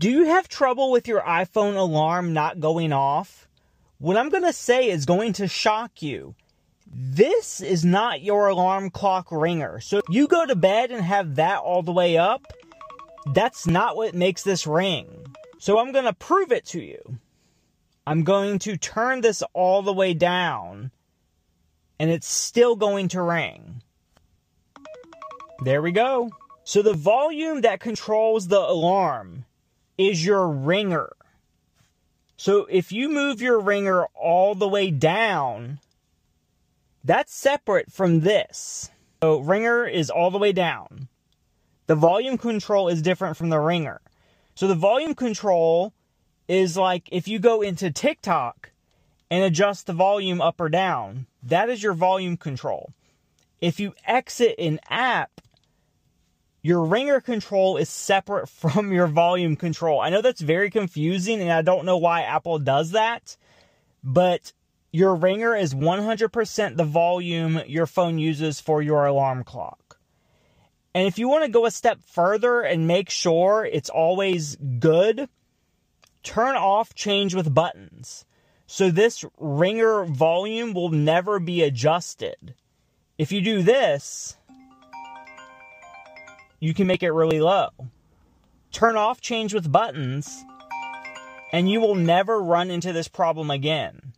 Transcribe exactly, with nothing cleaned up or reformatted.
Do you have trouble with your iPhone alarm not going off? What I'm going to say is going to shock you. This is not your alarm clock ringer. So if you go to bed and have that all the way up, that's not what makes this ring. So I'm going to prove it to you. I'm going to turn this all the way down, and it's still going to ring. There we go. So the volume that controls the alarm is your ringer. So if you move your ringer all the way down, that's separate from this. So ringer is all the way down. The volume control is different from the ringer. So the volume control is like if you go into TikTok and adjust the volume up or down. That is your volume control. If you exit an app, your ringer control is separate from your volume control. I know that's very confusing, and I don't know why Apple does that, but your ringer is one hundred percent the volume your phone uses for your alarm clock. And if you want to go a step further and make sure it's always good, turn off change with buttons. So this ringer volume will never be adjusted. If you do this, you can make it really low. Turn off change with buttons, and you will never run into this problem again.